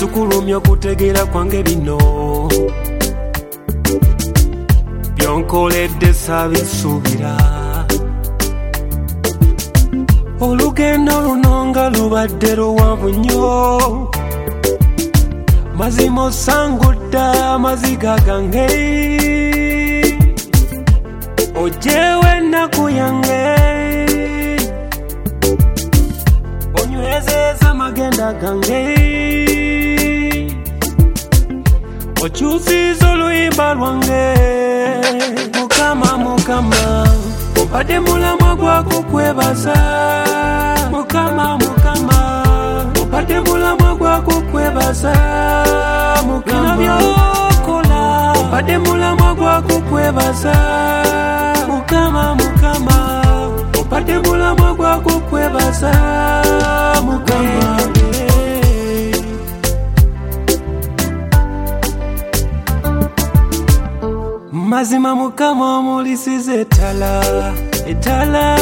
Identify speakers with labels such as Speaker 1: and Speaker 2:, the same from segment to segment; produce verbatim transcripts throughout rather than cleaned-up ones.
Speaker 1: kisukulumya okutegeera kwange bino byonkoledde saabisuubira. Olugendo luno nga lubadde luwanvu nnyo, mazima osangudde amaziga gange, ojeewo ennaku yange, onywezeza amagenda gange, okyusiza oluyimba lwange. Mukama, Mukama, ompadde mulamwa gwa kukwebaza. Mukama, Mukama, ompadde mulamwa gwa kukwebaza. Mukama, byokola ompadde mulamwa gwa kukwebaza. Mukama, Mukama, ompadde mulamwa gwa kukwebaza. Mukama, mazima Mukama omulisize ettala, ettala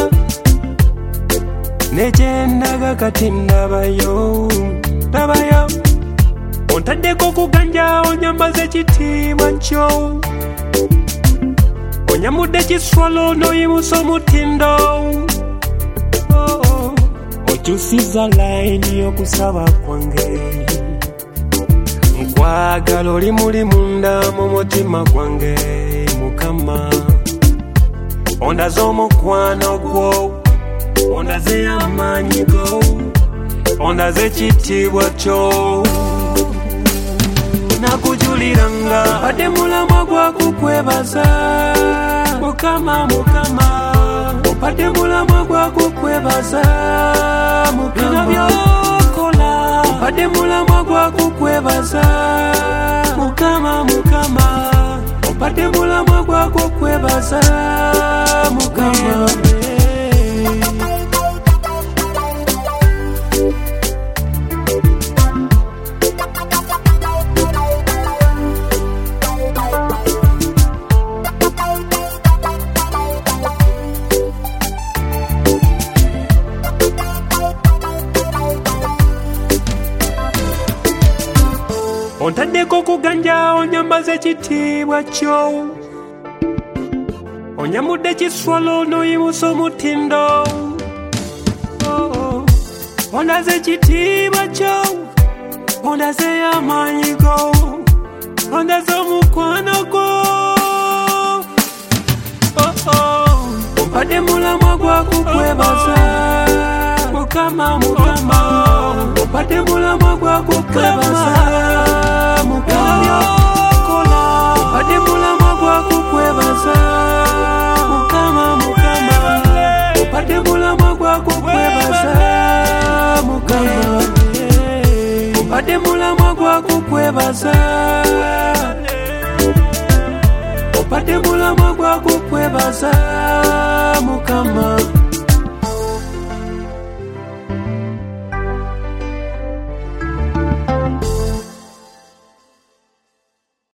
Speaker 1: negyendaga kati ndabayo, ndabayo. Ontaddeko okuganja onyambaza ekitiibwa kyo, onyamudde kiswalo n'oyimusa omutindo, oh, oh. Okyusiza layini y'okusaba kwange, nkwagala oli muli munda mu mutima gwange. Mukama, ondaze omukwano gwo, ondaze amaanyi go, ondaze ekitiibwa kyo, nakujuliranga ompadde mulamwa gwa kukwebaza. Mukama, Mukama, ompadde mulamwa gwa kukwebaza. Mukama, byokola ompadde mulamwa gwa kukwebaza. Mukama, Mukama, ompadde mulamwa gwa kukwebaza. Mukama, ontaddeko okuganja onyambaza ekitiibwa kyo, onyamudde kiswalo n'oyimusa omutindo, oh, oh. Ondaze ekitiibwa kyo, ondaze amaanyi go, ondaze omukwano gwo, oh, oh. Ompadde mulamwa gwa kukwebaza. Mukama, Mukama, ompadde mulamwa gwa kukwebaza. Mukama, byokola ompadde mulamwa gwa kukwebaza. Mukama, Mukama, ompadde mulamwa gwa kukwebaza. Mukama, ompadde mulamwa gwa kukwebaza. Ompadde mulamwa gwa kukwebaza.